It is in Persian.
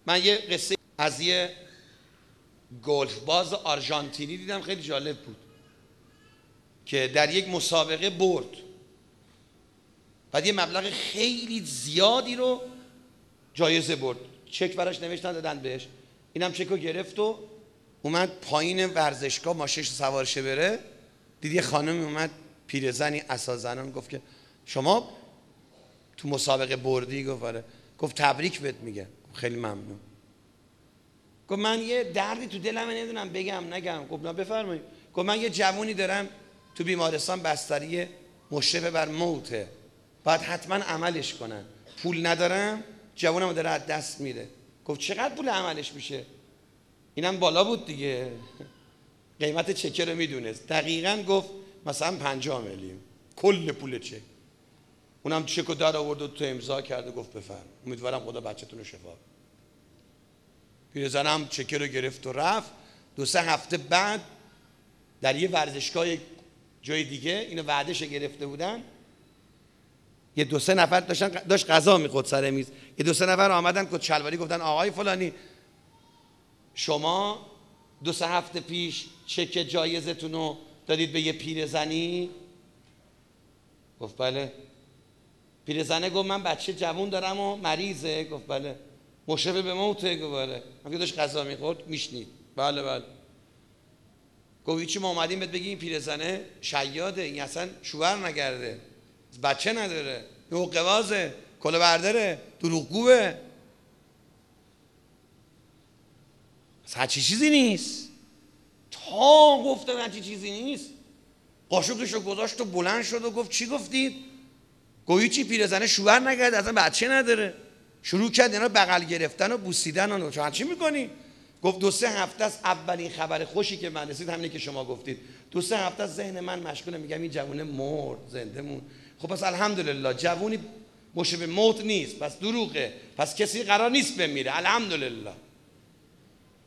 من یه قصه از یه گلف باز آرژانتینی دیدم، خیلی جالب بود که در یک مسابقه برد، بعد یه مبلغ خیلی زیادی رو جایزه برد، چک براش نوشتن دادن بهش، اینم چکو گرفت و اومد پایین ورزشگاه ماشینش سوارشه بره، دید یه خانمی اومد پیرزنی عصازنان، گفت که شما تو مسابقه بردی؟ گفت آره. گفت تبریک بهت میگه. خیلی ممنون. گفت من یه دردی تو دلم نمیدونم بگم نگم. گفت نه بفرمایید. گفت من یه جوونی دارم تو بیمارستان بستری مشرف بر موته، باید حتما عملش کنن، پول ندارم، جوونم داره از دست میره. گفت چقدر پول عملش میشه؟ اینم بالا بود دیگه، قیمت چکه رو میدونست دقیقاً. گفت مثلا 50 میلیون کل پول چک. اونم چکو در آورد و تو امضا کرد و گفت بفرم، امیدوارم خدا بچه‌تون رو شفا. پیرزنم چکه رو گرفت و رفت. 2-3 هفته بعد در یه ورزشگاه جای دیگه اینو وعدهش گرفته بودن، یه 2-3 نفر داشت غذا میخورد سر میز، یه 2-3 نفر آمدن کچلواری گفتن آقای فلانی شما 2-3 هفته پیش چک جایزتون رو دادید به یه پیرزنی؟ گفت بله. پیرزنه گفت من بچه جوون دارم و مریضه. گفت بله. مشرف به موته؟ گفت بله. من داشت غذا میخورد میشنید. بله بله. گفت چی ما اومدیم بهت بگیم این پیرزنه شیاده، این اصلا شوهر نگرده، بچه نداره، این حقه‌بازه، کله برداره، دروغگوه، هرچی چیزی نیست. تا گفتن هرچی چیزی نیست قاشقشو گذاشت و بلند شد و گفت چی گفتید؟ گویی چی پیرزنه شوهر نگرده، اصلا بچه نداره. شروع کرد اینا بغل گرفتن و بوسیدن و چی میکنی؟ گفت 2-3 هفته است اولین خبر خوشی که من رسید همینه که شما گفتید. 2-3 هفته است ذهن من مشغوله، میگم این جوونه مرد زنده مون. خب پس الحمدلله جوونی مشابه موت نیست، پس دروغه، پس کسی قرار نیست بمیره، الحمدلله.